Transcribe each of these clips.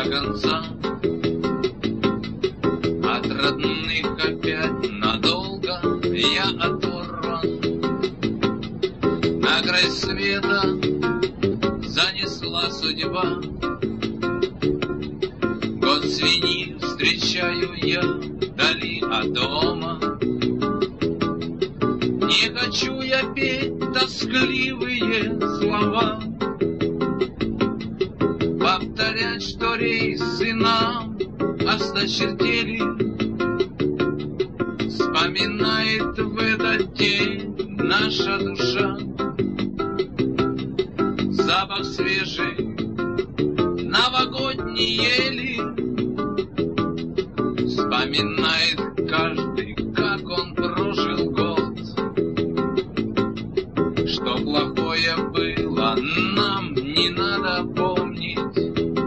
конца. От родных опять надолго я оторван. На край света занесла судьба. Год свиньи встречаю я вдали от дома. Не хочу я петь тоскливые слова, повторять, что рейсы нам осточертели. Вспоминает в этот день наша душа запах свежей новогодней ели. Вспоминает каждый, как он прожил год, что плохое было, нам не надо помнить,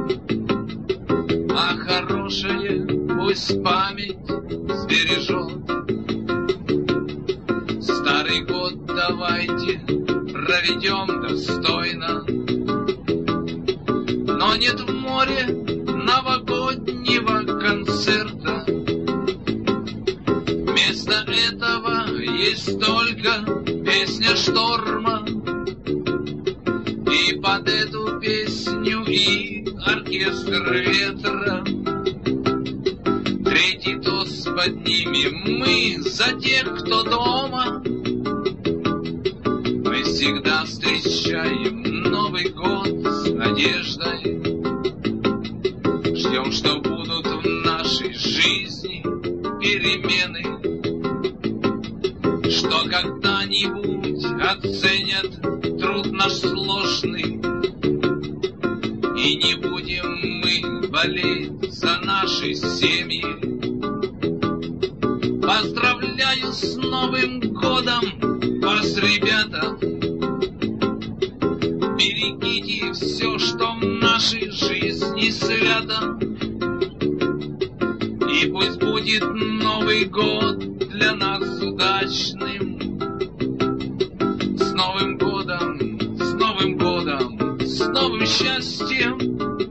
а хорошее пусть память сбережет. Старый год давайте проведем достойно, но нет в море новогоднего концерта. Вместо этого есть только песня шторма, и под эту песню и оркестр ветра. Третий тост поднимем мы за тех, кто дома. Мы всегда встречаем Новый год с надеждой. Ждем, что будут в нашей жизни перемены, что когда-нибудь оценят труд наш сложный, и не будем мы болеть за наши семьи. Поздравляю с Новым годом вас, ребята! Берегите все, что в нашей жизни свято, и пусть будет Новый год для нас удачным. С Новым годом, с Новым годом, с новым счастьем,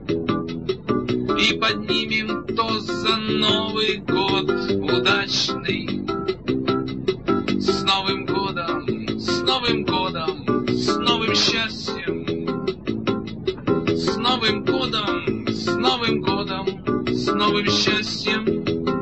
и поднимем тост за Новый год удачный. С Новым годом, с Новым годом, с новым счастьем. С Новым годом, с Новым годом, с новым счастьем.